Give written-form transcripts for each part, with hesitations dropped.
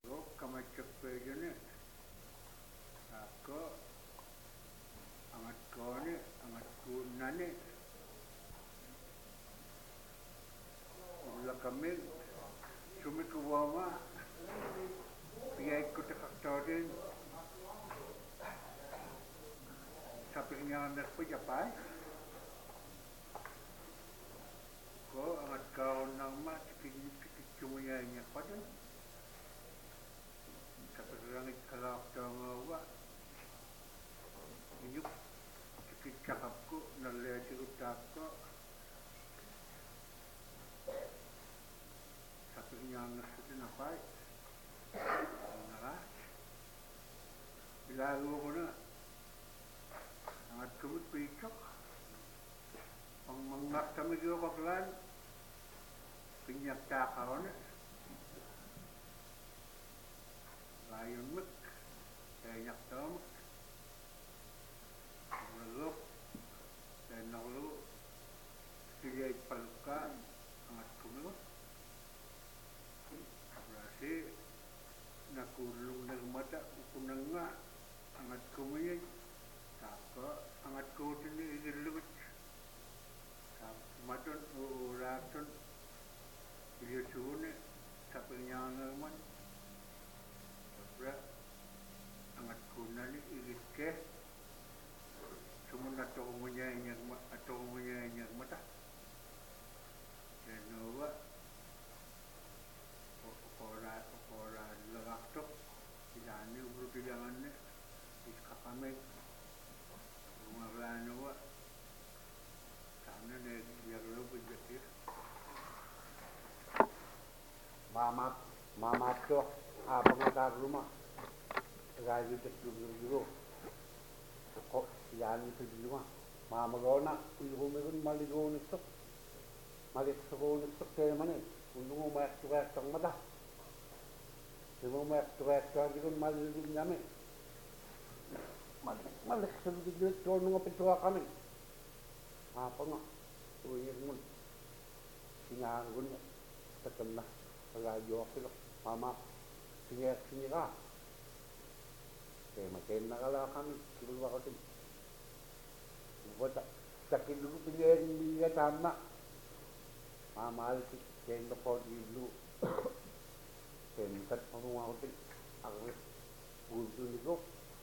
Lo kamachakpegane ako angat kone angat kunane ulla kamil sumikuwama piyay ko takaktorin sapingnya nak pejapay ko angat kaon nang ma cumuyanya pada sapirangit kalaktawa inyuk cakap ko nalaya utak ko sapingnya nasutin apay nara bilago ko na angat kumut picok ang mangmak kami ko kaklan pinyak takaw na layon mek kayak tam ngelok dan nolu silay palkan angat kumut berarti nakulung ng mata ukunang nga angat kumuyay saka angat kutin ni igilut maton uraton ilusune sa pinyangaman bra angat kunani igitke sumunat to munyanya mata denuwa ora lagaktok ilani uru bilanganne iskapame umaglano sana ne yaglo budget Mamat ko pengatar rumah gaji dulu kok yan itu di rumah mama gona ibu megun maligo nito malik sego nito kaya mana undung mo tuwek tong mata ibu mo tuwek tong digun maligo nyame malik sego dito nung petua kami apa nga tuwing mun sinangun tekem na pagayo kilo mama sinira kaya makin nakala kami kiluwa ko din buat sakit dulu pinjain dia sama mama alki kaya nopod dulu kaya mikat pangunga ko din ako gusto nito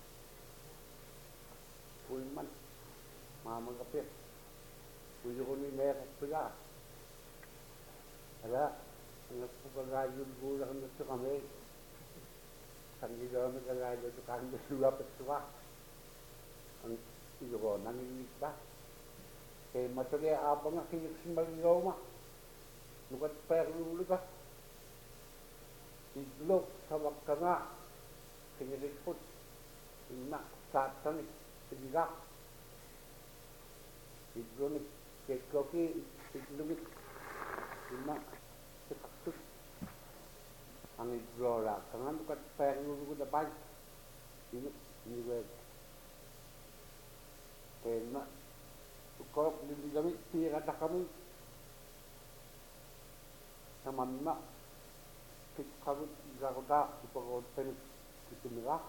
man mama kapit puyo ko ni meron pila ada nagpapagayod gulang nito kami kandido kami kagayod ito kandido suwa petua ang iyo ko nanilig ba kaya matuli apa nga kiniksin magigaw ma nukat perluli ka idlok sa wakka nga kinilikpot ina satan sigigak idlok kekoki idlumit ina sekaktus ang idlora kangan nukat perluli ko dapat ini gue kena ukop di kami tira kami sama nak kikau jaga di pokok pen itu merah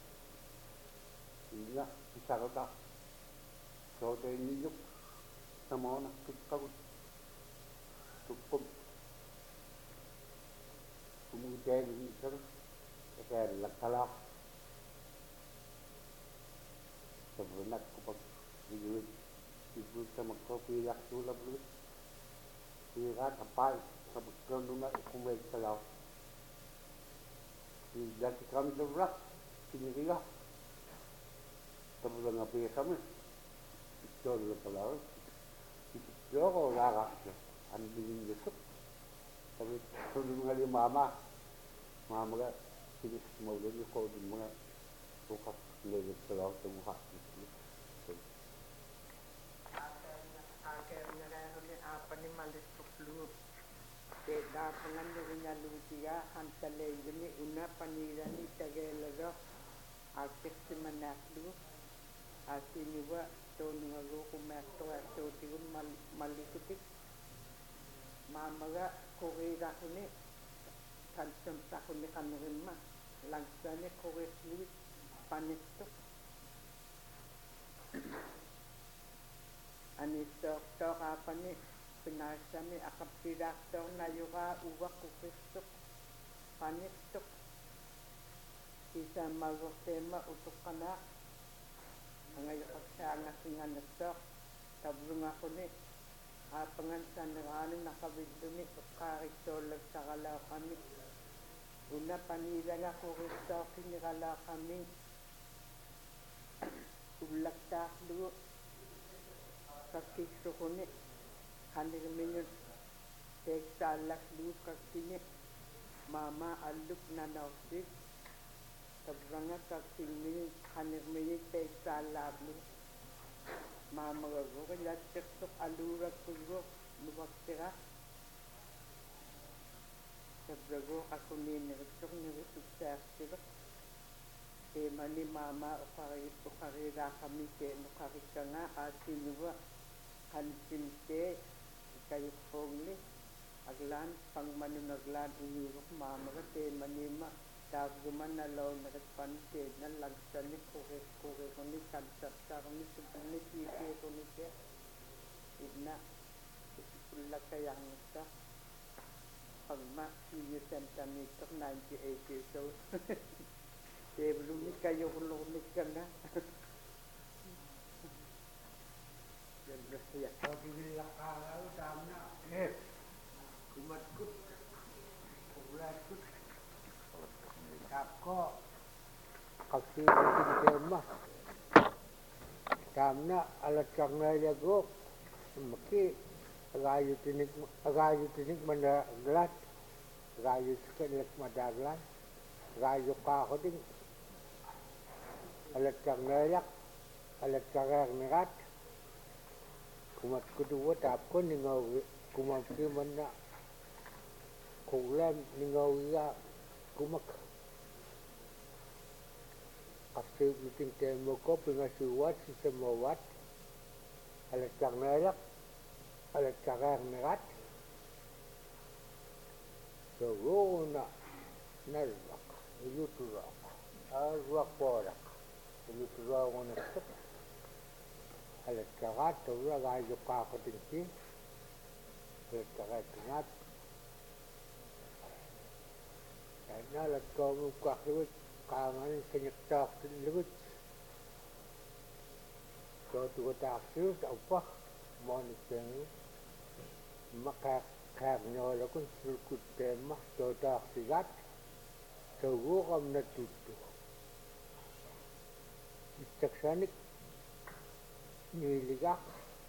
ini bisa kata so ini yuk sama nak kikau cukup kemudian ini terus saya lakalak sebenarnya kupak ibu sama kopi yak sulap dulu kira apa sebetulnya nuna kumai kalau tidak kami berat sini dia sebelum ngapain kami jual kalau jual kalau larak ambilin besok tapi sebelum kali mama kan sini semua dulu kau di mana buka lagi kalau semua apa ni malis perlu beda dengan dunia lucia antara ini una panirani tagalaga aspek semenak lu asini wa tonu ngago kumakto ato tigun malikutik mamaga koreda kuni kansam takuni kanurimma langsane korekluit panitto anitto kapani pinasami akapidakto na yuga uwa kukistok panittok isa magotema utukana angayakasanga singanatto tabrunga kuni apangan sanrani nakabiduni ukaritolag sakalaw kami una panilanga kuristo kinigalaw kami ulagtaklu kakikso kuni kanirminyon teksalaklu kakini mama aluk nanawsik tabranga kakilminyon kanirminyon teksalablu mama gago kilatsik alura kugo luwaktira tabrago kakunin niritsuk niritsuk mani mama ukarira kami ke nukarika nga asinuwa kansinte ikayupongli aglan pang manunaglan inyuruk mama ka mani ma tagduman na law na katpante na lagsan ni kure kuni kansapsa kuni subuni kike kuni ke ina isulak kayang ito pagma sinyo sentamitok 98 years old belum nikah belum nikah na. Ya. Kalau bilang kalau damna, kumatkut, kumatkut, tako, kasi mungkin kemah, damna alat karena jago, mungkin agayu tinik mana gelas, agayu sekelik mana gelas, agayu kahoding. Alat karnayak, alat karar nerat, kumat kedua tapko ningaw kumat kimana kulam ningaw ya kumak kasi bikin temo ko pingasuwat si semawat alat karnayak, alat karar nerat, so na nalak, yuturak, arwak porak. Itu juga orang nak alat karat tu lah gaya kakak tinggi alat karat ingat dan alat kau muka lewat kangen senyap lewat kau tu tak sih apa mau nikah maka kerana lakukan sulkut tema kau tak sihat semua kamu nak tutup Caksanik niligak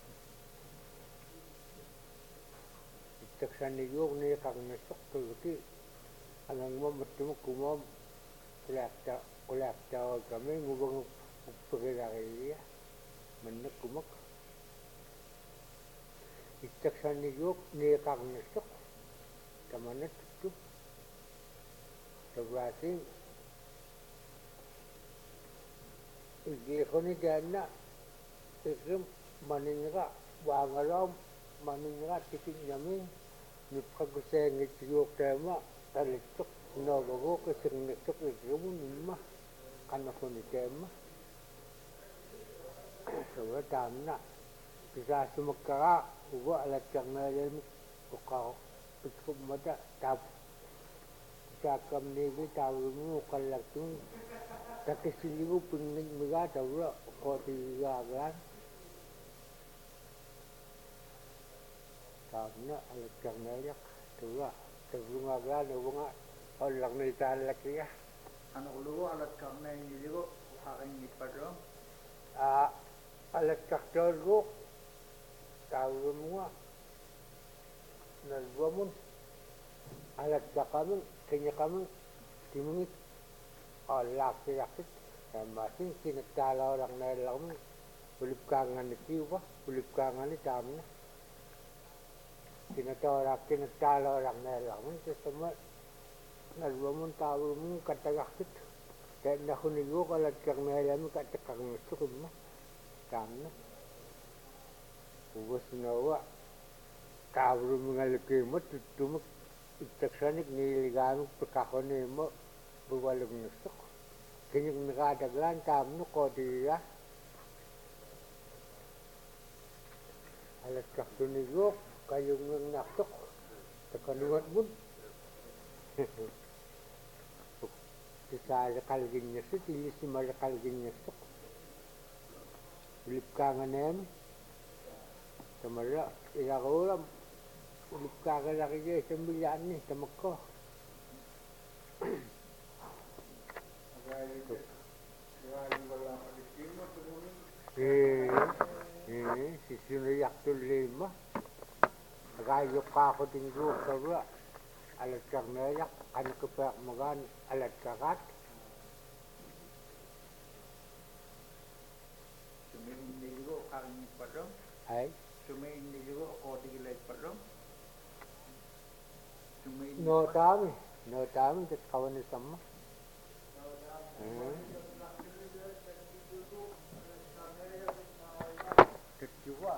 caksanik yok ni kang nasok tuti alang mo matimo kumom kulakta kami ngubang pagkakaya manak kumak caksanik yok ni kang nasok kamanat tu tabrating Ikoni jana ikim maninga wangalam maninga tikin yami nipaguseng itiyok tema talitok nabago kasing nitok ikimun nima kanakoni tema so tamna bisa sumakara uwa alat karna yami ukau ikum mata tab sakam nibi tawimu kalatung tapi siliu pengin mega tahu kopi gagan karena alat karena tua sebelum gagan bunga orang ni talak ya anak lu alat karena ini juga hari ini pada alat karena tahu semua nalbuamun alat kami kenya kami dimungit Allah sakit masing kinagtala orang nalang ulip kangan itu apa ulip kangan itu tamna kinagtala orang nalang itu semua nalwamun tahu mu katagakit dan nahunigo kalau karena nalang katakang sukum tamna ubus nawa tahu mengalami mut tumak Itaksanik niligamit pagkakone mo buwalong nusok. Kanyang nakadaglan tamno ko diya. Alas kaktunigok kayong ng naktok. Takanuat mo. Sa kalgin niya sa tilis ni malakalgin niya sa ulip ka nga namin tamara ilakawalam ulip ka nga laki niya sa milyan ni tamak ko sisunayak tuloy mo agayok ka ako din ko sabra alat kang nayak, ano ka pa magan, alat kakat. Sumayin niligo kang padong? Ay? Sumayin niligo o tigilay padong? No tami, kat kawan ni sama. Keciwa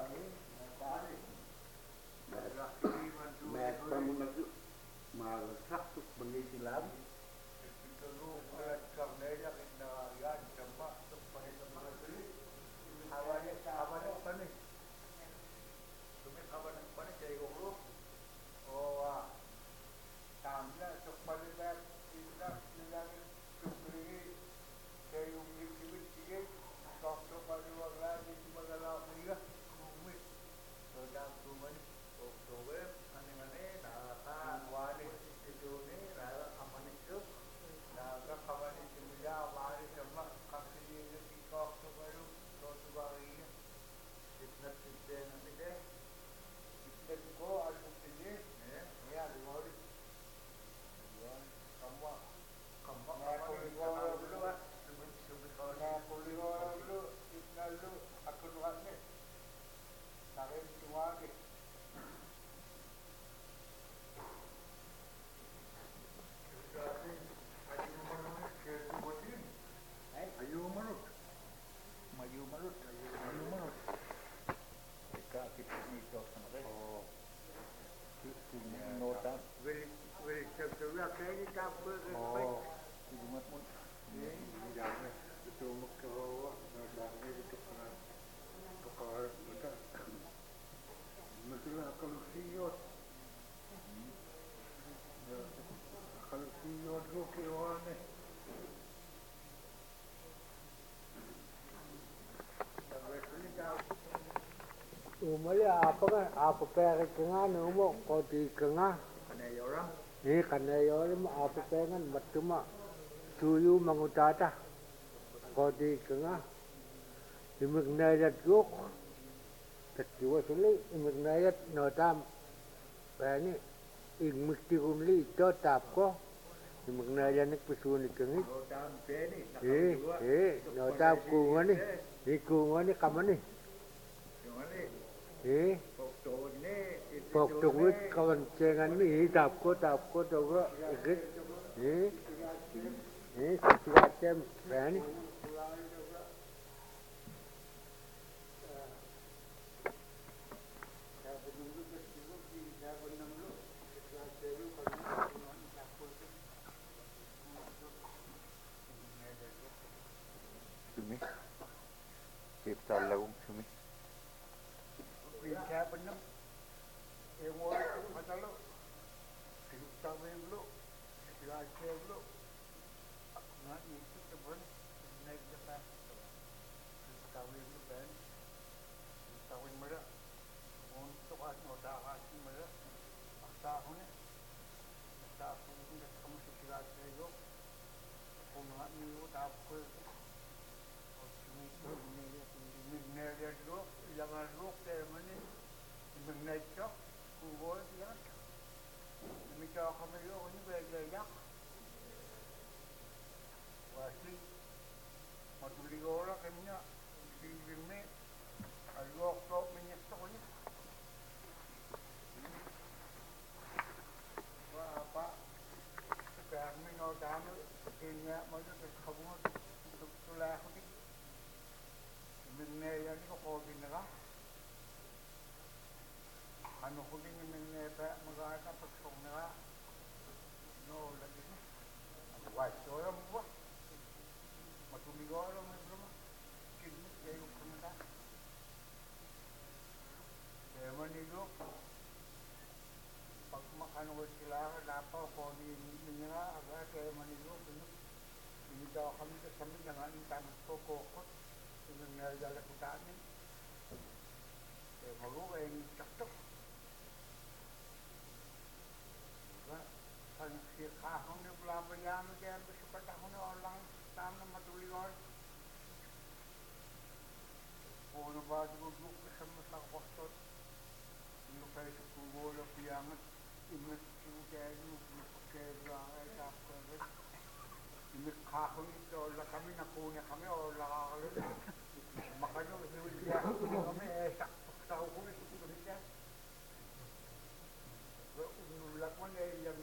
Mayat pramu nagu. Malsak tu bengi silam. Itu alat karnenya kena ya cuma supaya semangat beli. Awalnya apa nih? Cuma apa nih jadi urut. Oh, tamnya supaya dah tidak supaya jadi umur tiga. Waktu pada waktu itu masalah mereka rumit. Sudah rumit. Oktober aneh-aneh dah wali itu ni dah aman itu dah kawan itu dia wali cuma kasih dia tiga Oktober itu hari kita nanti deh kita juga ada ini ya hari kamu dulu ah dulu kita dulu aku dua ni tarik dua ni Maju marut. Jika kita itu sampai. Nota. Beri sebetulnya kayaknya tak berapa. Cuma pun. Jangan betul muka notanya itu kena kepala betul. Masalah kalau siot. Kalau siot tu kira ni. Umali apa pera kenga numo kodi kenga. Kanai orang. Kanai orang apa pengen matuma suyu mangutata kodi kenga. Imagnayat guk. Ketiwa suli imagnayat notam. Bani mesti kumli itu tap ko. Imagnayat nak pesunik kengit. Notam peni. Notam kungani. Kungani kamani. Pokok kawan cengan ni tap ko dogo ikut macam ni Sumi cipta lagu sumi Pindah benem yang orang tu macam lo hidup sampai dulu belajar dulu nak itu teman naik depan kawin dulu kan kawin mereka untuk ada hati mereka tahun ni tahun ni kamu sekitar itu punya ni tak apa Minyak dulu, jangan lupa mana minyak cak, kubur dia. Minyak kami lo ni berjaya. Pasti, matuli orang kena di sini, alok top minyak tu ni. Apa? Sekarang ni orang minyak macam kamu tu lah ni. Minyak ni kau bina lah. Anu kuning minyak tak magana pasong na no lagi ni. Wah, orang buat matuli orang ni belum. Kini saya ukur saya manigo pag makan ko sila dapat ko ni nila agad saya manigo ini daw kami kasama dengan tanah kokot yung nagdala ko dati malu yang cakap kan si kahong ni belabayan dia bersuka tahun orang tanah matuli orang ono ba duguk kasama sa kostot yung kaya sa kubola piyangat imit yung kaya yung kaya ay tapos imit kahon ito la kami nakuna kami o lakakalun makanya hiwilya kami sakto sa hukuli sukulitya unulak mo na yung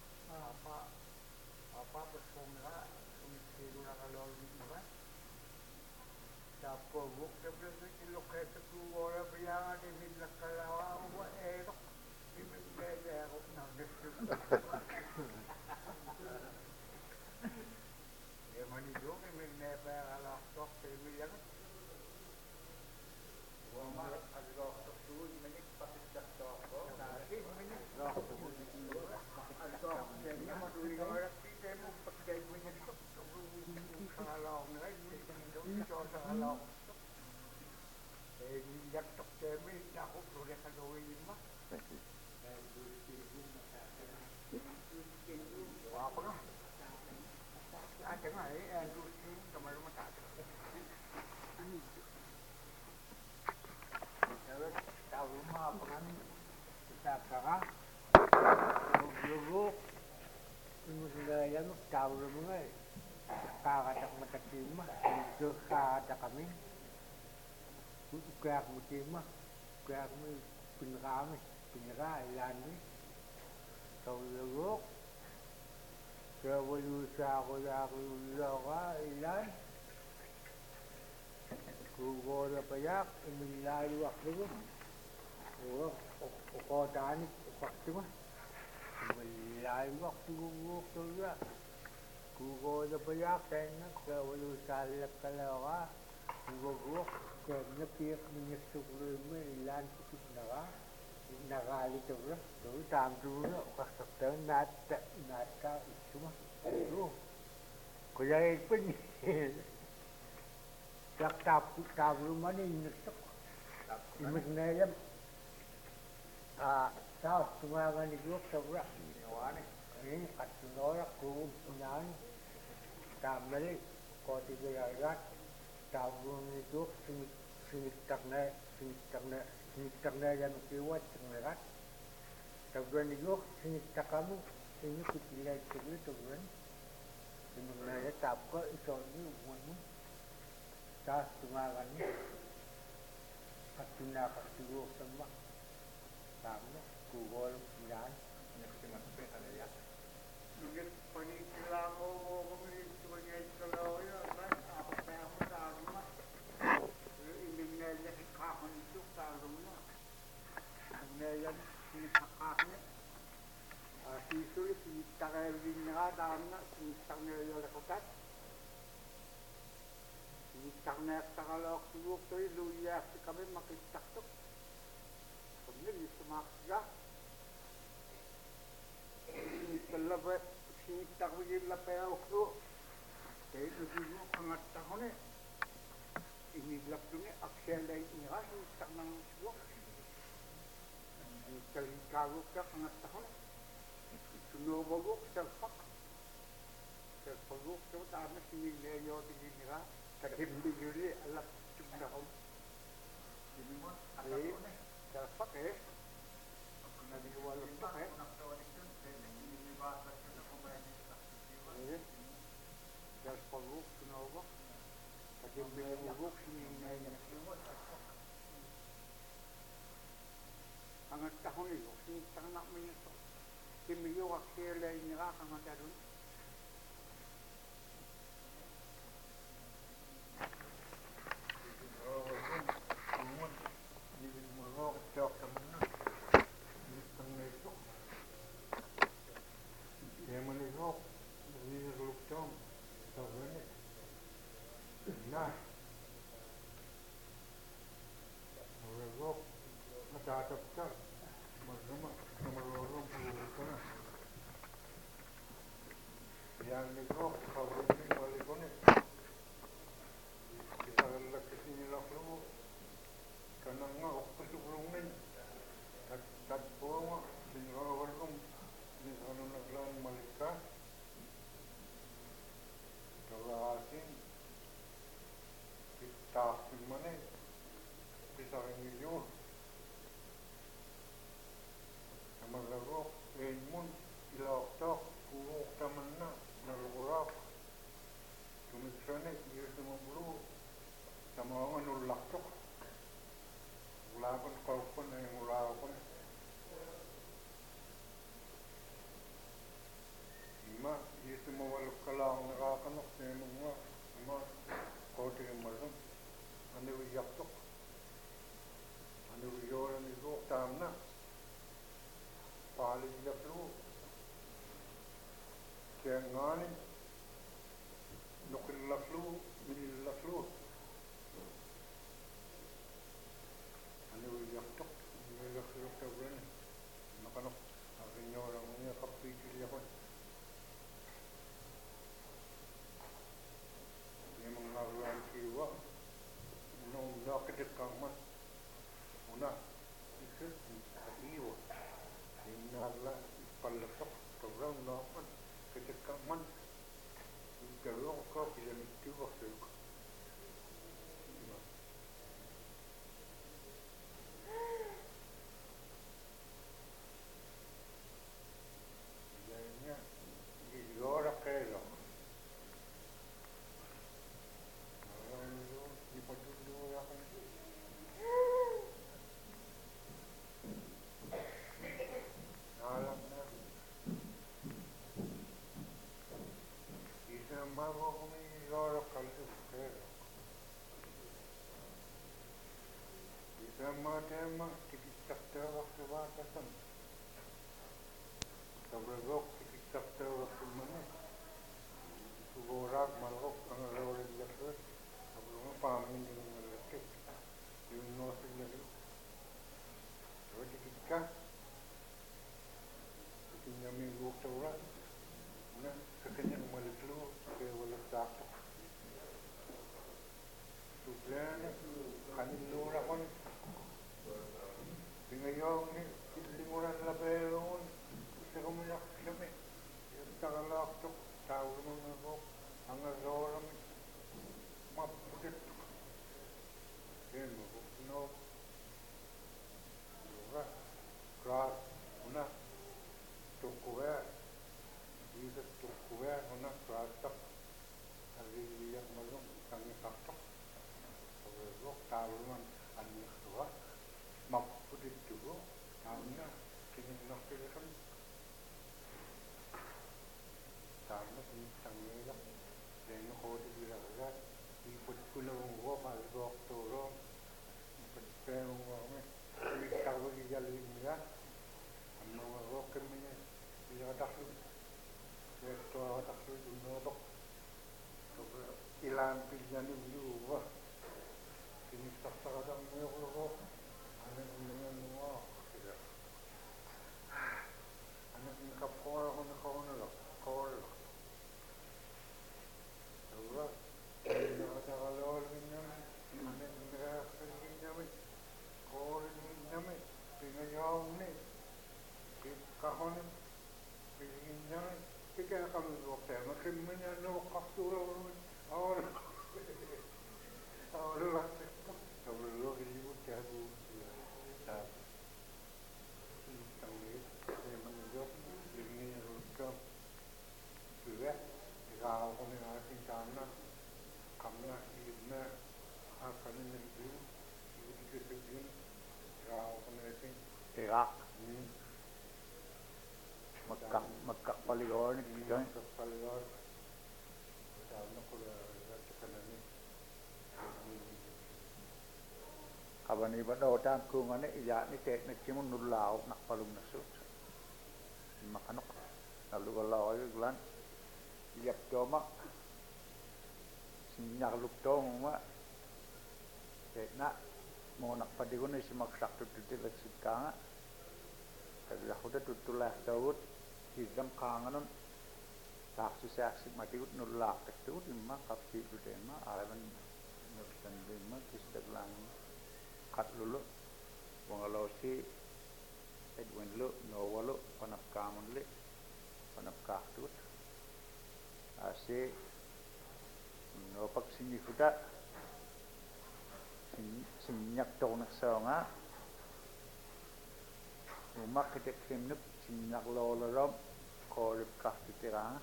apa pasumira umitiro na kalawin diba Tapos, tapos ilokay sa kuwara bayangan ni Milakalawa wa erok imigdaya ako na gusto manido imigdaya alaktok imiyan wama alaktok suud minik pakistaktok ko kasi minik alaktok kaya maduligarak kita mo pagkay mo niya sa alawang na ito sa alawang yak tok kami ako proyek kalawin mo apa nga ada nga Andrew Singh kamar mata terus tahu rumah apa kan kita sekarang lubuk yang tahu rumah kakatak matatimah itu kata kami kaya mutimah kaya kami pinrami ilan ni tahu lubuk kaya wala sa ako ilan kugola payak imilayo ako o tanik paktima imilayo ako kugola kugola payak kaya wala sa alap kalawa kugola kaya napiyak niya suklo mo ilan sikit na ka nakalit ako so tamdo na kasakta nata cuma itu kaya ipin yak tapu mani inutok imig na yan sa tumagan ni Diyos sa wala ini katunorak kung unahan tamali koti gayagat tapu ni Diyos sinitak na yan kiwat sinikat tapu ni Diyos sinitak kamu ini kutilah itu tuan sebenarnya tapka itu ni umum dah tumakan ni katuna katuo sama sama kugol piran nasimat pehal ya mungkin panikilang o mungkin sebagai kalau ya kan apa yang rumah ini nilai kahon itu rumah nilai ini kakaknya Sisulit, sinitaka rin nga daan na, sinitak na yung lakutat. Sinitak na yung takalawak subok to, luya kami makitak to. Pagkali, sumakga. Sinitak mo yung lapayaw ko. Kaya nagiging kangat ako na. Inilap to nga, aksela yung nga, sinitak ng subok. Sinitak ka, kangat ako na. Sunobagok serpak so tama sinileyo tinira takimbi yuli alap tumnahom dinimon atau serpak nadiwalo pak serpagok sunobak takimbi yugok sinileyo angat tahun itu sinitang minito Kimiyo aksela ini akan ada dulu. Oh, kumun, ini murok cok temen, ini tengah itu. Yang mana ni ko kabuni mali ko ni kita lak sini lak lu kanang nga okpasubulong nin tat po nga sinrawal kong ni ano naglang malika kalasin pitapin manay pisakin nilyo namalagok enmon ilaktak kurok taman na nalukurak tumiksane iya sumabulu sama nga nulaktok ulakan kalpon ay ulakan ima iya sumawalok ka lang nakakanok sa mga ima kote ng malam ano iyaktok ano iyoran ito tam na paling yaklo kaya nganin nukil laklo minil laklo ano iyaktok ano laklo tabran nakanok akin nyo lang niya kapigil yakon yung mga ruan siwa nung nakidit kang man una isit iwa yung nagla ipalasak tabran nakan kidit kang man yung gawin ko pinanitiwa sa'yo Jadinya dijual kelo. Orang itu dipakai dulu ya kan. Alamnya. Bisa bawa kami jual kalo kelo. Bisa macam kita terus sebatasan. Kabragok kita terus mana? Suborak malok ang lawag lakot. Kabragok pamin yung malakit. Yung nosin lagi. Jadi kita punya minggu tawar. Nah, sekenya maliklu ke walak sakto. Tujuan kanin lura kon. Bingayong ni linguran labelon. Saya kemudian kami kita kalau tu tahu mengaku angkat orang mapukit, ini mapuk no, juga keras, mana tukuya, bisa tukuya, mana keras tak, hari yang malam kami sakit, kalau tahu man anik tua, mapukit juga, namanya kini nak terus Karena tangnya lah, dan kau tu bila agak ikut pulang gua malu gua turun, ikut perang gua ni, kita bagi jalan ni kan, amma gua kemana bila dah tu, itu dah tu dunia tu, ilan pilihan ni juga, ini tak sekarang ni gua, anak dengan gua, anak ni kapal kau ni lah, kau Ahora, kalau minyak, mana minyak minyak, kor minyak, pinjau ni, kahon minyak, kita kalau dokter, macam minyak no kapsul, awal lah, kalau lo hidup jauh, tak, ini menunjuk ini rukam, juga. Kalau kami ada sana, kami hidupnya akan menjadi hidup kesekian. Kalau kami ada Iraq, Mekah Polygon ni kan? Mekah Polygon, sana kalau ada tekanan ni. Kapan ni pada orang kungan ni, ijat ni tek ni cuma nulau nak palung nasut. Makanok, lalu kalau ayu gelan. Lihat cuma sinyak luktong mak nak mau nak padigun ni semaksak tu tidak sekarang tapi aku dah tutulah tahu hidam kangen taksisaksi matiut nulak itu dimma kapsi dema alaman nursan dimma kistaglang kat lulu wangalosi Edwin lu nawalo panapkamun li panapkahtut ase nopak sinifuda sinyak tonak saunga umak ketek simnup sinyak lolorom korip kahtutira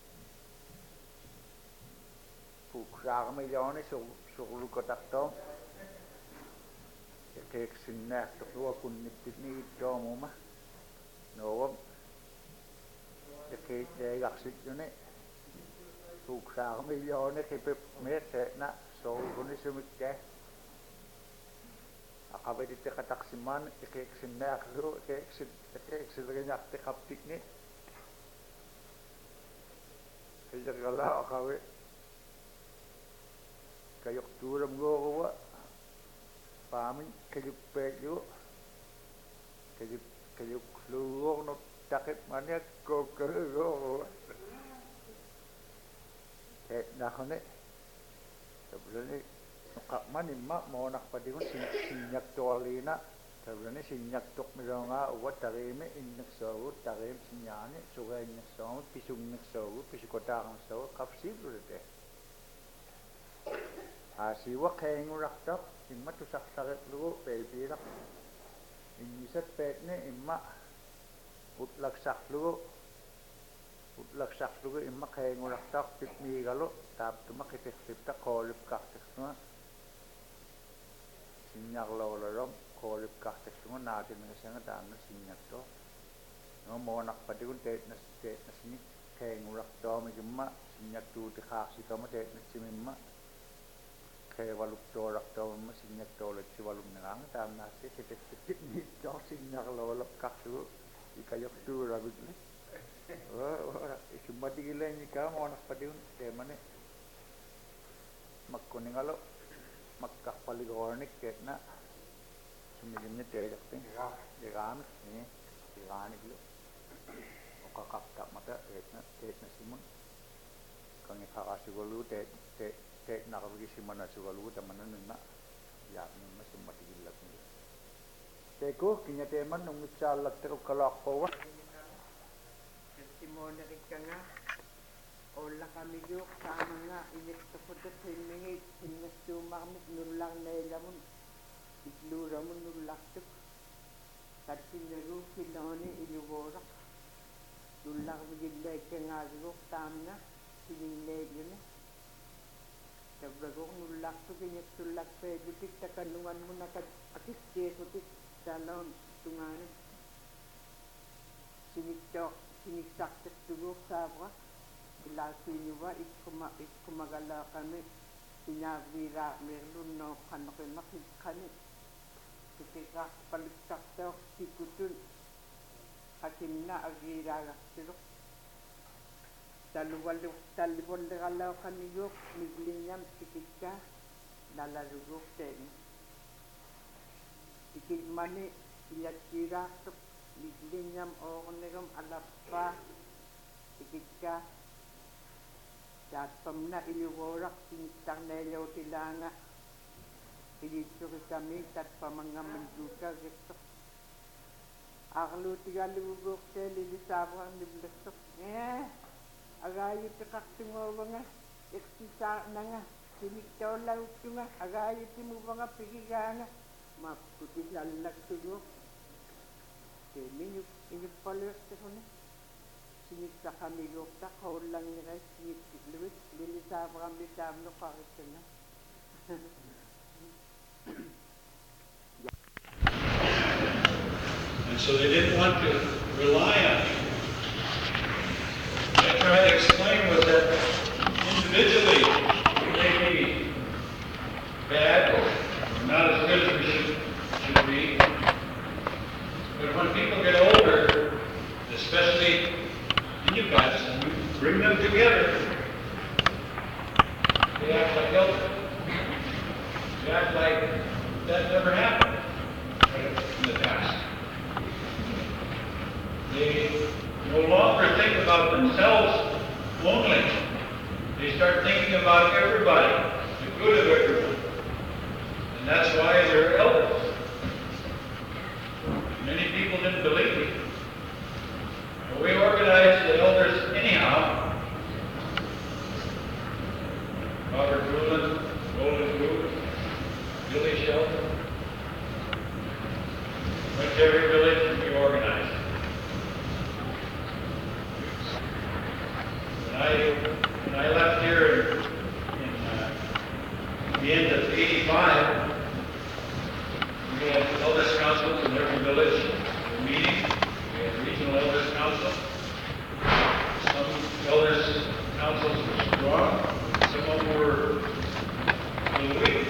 pukrag mayone suglu kotakto kek sinnak tukwa kunnipitni domuma no kek yaksit yone pukrag mayone kepep mete na so kuni sumikte akabedi tekaksiman kek sinnak lu kek sinyak tekaptikni kejagala akawe kayok turam gowa pamin kayuk peju kayuk luwong no takip mania ko kergo nakone sebenarnya nukak mani mak mau nak padihun sinyak tolina sebenarnya sinyak tok milonga uat tarime inyak sawu tarim sinyane sugai inyak sawu pisung inyak sawu pisikotang sawu kapsi berde asiwa kaingu raktak imma tu saksaret lu pelpirak innisat petne imma utlak saklu imma kaingu raktak pitmi galo tap tuma kitek kolip kaktek semua sinyak lolorom kolip kaktek semua natin ngasanga dana sinyak to no mo nak padikun tet nas ni kaingu raktak imma sinyak tu dikhaksi kama tet nas imma kaya waluk torak tau sinyak tolet si waluk nang tam nasi ketek ni tau sinyak lolop kaksu ikayok tu rabit ni cuma tigila ni ka mo nak padiun temane makkuning alo makkak paligornik ketna sumilnya terjak ting diram ni dirani lu okak tak mata tetna simun kangi kakasugolu tek nak pergi si mana sugalu teman nuna ya memang sempat digilak ni teko kinya teman nung misalak teruk kalak ko testimoni kanga ola kami yuk sama nga inik tepotep himingi inik sumamit nulang nailamun itluramun nulak tuk katinaru kinoni inuworak nulak bigilay kanga yuk tamna sininay yun Kabragok nulak tu kinyat tulak pe jutik takanungan mo nakad akis kesutik dalam tungan siniksak tugok sabra ilasi niwa iskumagala kami sinabira merlun no kanakimak kani kitikak paliksak tawak sikutun hakimna agira sirok Talibon degalaw kami yuk miglinyam tikika nalarugok ten tikigmani iyatira tuk miglinyam okonegam alapa tikika dat pamna iliworak tintang nelaw tilanga ilitsuri kami tat pamangam menjuka gitu aklu tigalugok ten lilisabang niblasok agayu tekak tungo banga eksisa nanga sinik tola utunga agayu timu banga pigiganga maputi lalak tungo kemi inyuk palos tekone sinik sa kami lokta kaulang nira sinik luwit lilisa kami tamno kakituna And so they didn't want to rely on it. What I try to explain was that individually we may be bad or not as good as we should be, but when people get older, especially you guys, and we bring them together, they act like Hilton. They act like that never happened in the past. They no longer think about themselves only. They start thinking about everybody, the good of everyone. And that's why they're elders. Many people didn't believe me. But we organized the elders anyhow. Robert Doolin, Golden Goose, Billy Shelton. Went to every village and we organized. When I left here in the end of '85, we had elders councils in every village meeting. We had regional elders council. Some elders councils were strong, some of them were a little weak.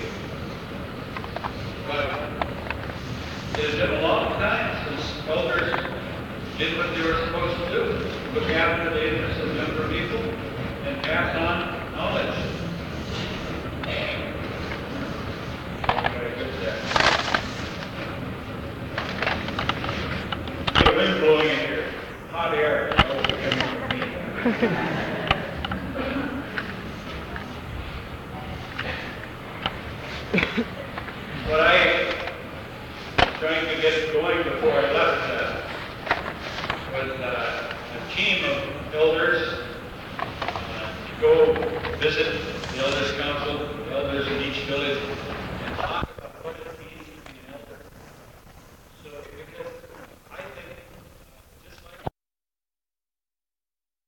But it has been a long time since elders did what they were supposed to do. Look after the interests of younger people and pass on knowledge. Very good there. The wind blowing in here. Hot air. Oh, coming from me. What I was trying to get going before I left was a team of elders to go visit